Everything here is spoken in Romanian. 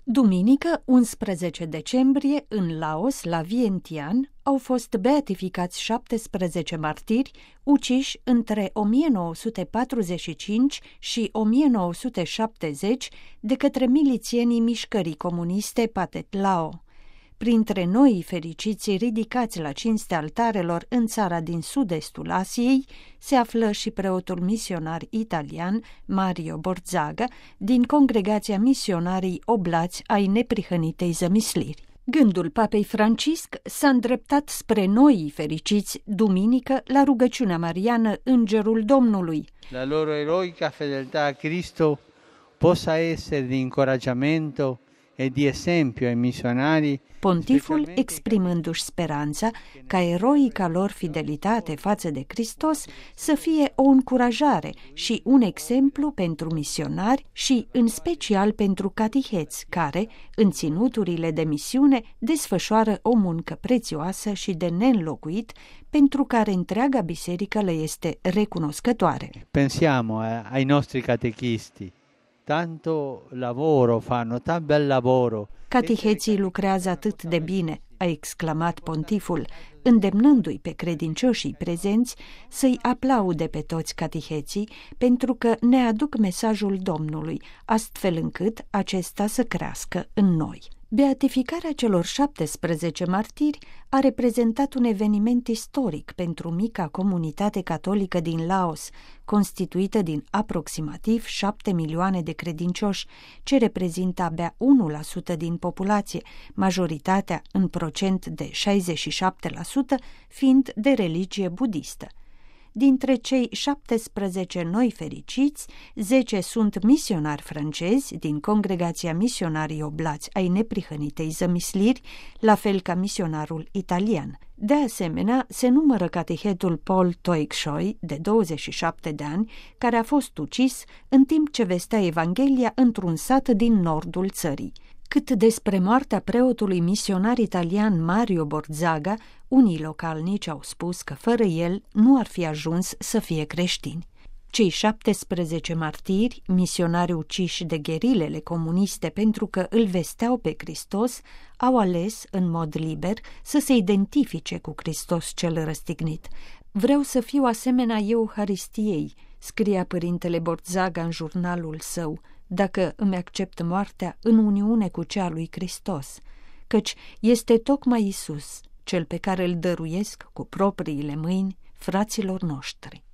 Duminică, 11 decembrie, în Laos, la Vientiane, au fost beatificați 17 martiri uciși între 1945 și 1970 de către milițienii mișcării comuniste Pathet Lao. Printre noii fericiți ridicați la cinstea altarelor în țara din sud-estul Asiei se află și preotul misionar italian Mario Borzaga din Congregația Misionarii Oblați ai Neprihănitei Zămisliri. Gândul Papei Francisc s-a îndreptat spre noii fericiți duminică la rugăciunea mariană Îngerul Domnului. La loro eroica fedeltà a Cristo possa essere di incoraggiamento e di esempio ai missionari. Pontiful, exprimându-și speranța ca eroica lor fidelitate față de Hristos să fie o încurajare și un exemplu pentru misionari și în special pentru cateheți care, în ținuturile de misiune, desfășoară o muncă prețioasă și de neînlocuit pentru care întreaga biserică le este recunoscătoare. Pensiamo ai nostri catechisti. Tanto lavoro fanno, tan bel lavoro. Cateheții lucrează atât de bine, a exclamat pontiful, îndemnându-i pe credincioșii prezenți să-i aplaude pe toți cateheții pentru că ne aduc mesajul Domnului, astfel încât acesta să crească în noi. Beatificarea celor 17 martiri a reprezentat un eveniment istoric pentru mica comunitate catolică din Laos, constituită din aproximativ 7 milioane de credincioși, ce reprezintă abia 1% din populație, majoritatea în procent de 67% fiind de religie budistă. Dintre cei 17 noi fericiți, 10 sunt misionari francezi din Congregația Misionarii Oblați ai Neprihănitei Zămisliri, la fel ca misionarul italian. De asemenea, se numără catehetul Paul Toiksoi, de 27 de ani, care a fost ucis în timp ce vestea Evanghelia într-un sat din nordul țării. Cât despre moartea preotului misionar italian Mario Borzaga, unii localnici au spus că fără el nu ar fi ajuns să fie creștini. Cei 17 martiri, misionari uciși de gherilele comuniste pentru că îl vesteau pe Hristos, au ales, în mod liber, să se identifice cu Hristos cel răstignit. Vreau să fiu asemenea Euharistiei, scria părintele Borzaga în jurnalul său, dacă îmi accept moartea în uniune cu cea lui Hristos, căci este tocmai Iisus, cel pe care îl dăruiesc cu propriile mâini fraților noștri.